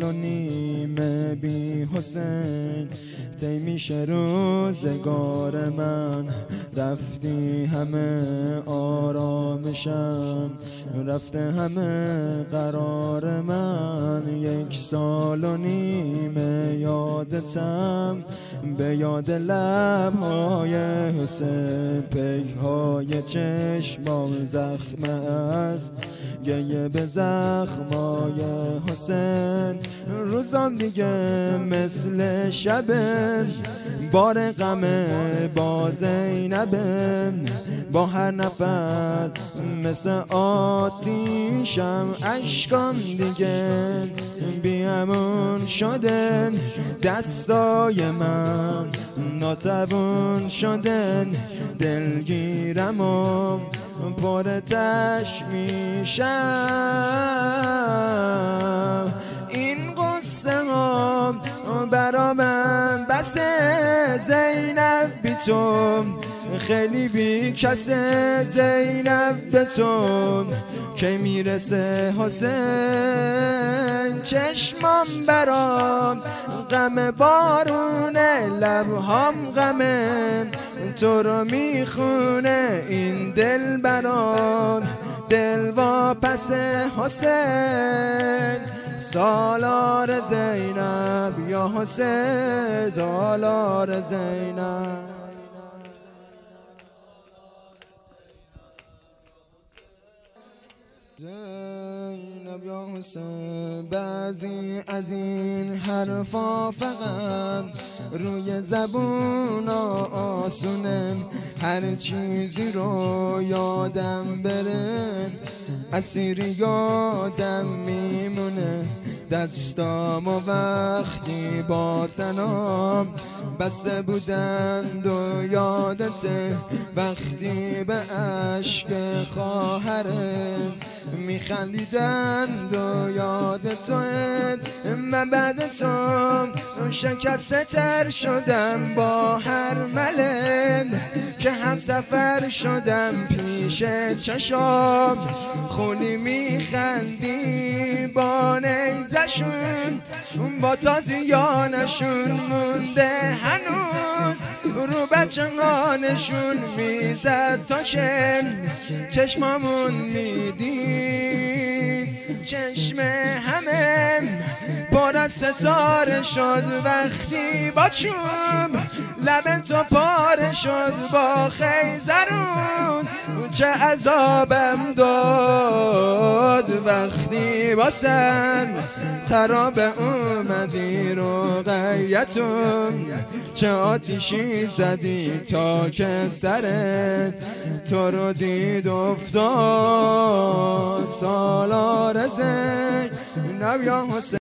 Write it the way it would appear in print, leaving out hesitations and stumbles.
و نیمه بی حسین طی میشه روزگار من. رفتی همه آرامشم، رفته همه قرار من. 1 سال و نیمه یادتم، به یاد لبهای حسین، پیهای چشمام زخم از گیه به زخمای حسین. روزام دیگه مثل شبه، بار غم با زینبه، با هر نفر مثل آتیشم. اشکام دیگه بیامون شدن، دستای من ناتوان شدن. دلگیرم و پر تشویشم، این قصه ها برا من بسه. زینب بی تو خیلی بی کسه، زینب به تو که میرسه حسین. چشمام برام غم بارونه، لبهام غمه تو رو میخونه. این دل برام دل واپس حسین. سالار زینب یا حسین، سالار زینب. زینب یا حسین، بعضی از این حرفا فقط روی زبون آسونه. هر چیزی رو یادم بره، اسیر یادم میمونه. دستام و وقتی با تنام بسته بودند و یادته، وقتی به عشق خواهرت میخندیدند و یادته. من بعد تو شکسته تر شدم با هر ملل، که هم سفر شدم پیش چشام. خونی میخندی با نیزشون، با تازیانشون مونده هنوز. رو بچه‌هانشون میزد تا که چشمامون میدید. چشم همه پر از ستاره شد وقتی با چوب لب تو پاره شد با خیزرون. چه عذابم داد وقتی با سن خراب اومدی رو غیتون. چه آتیشی زدی تا که سرت تو رو دید افتاد. سالار زینب یا حسین.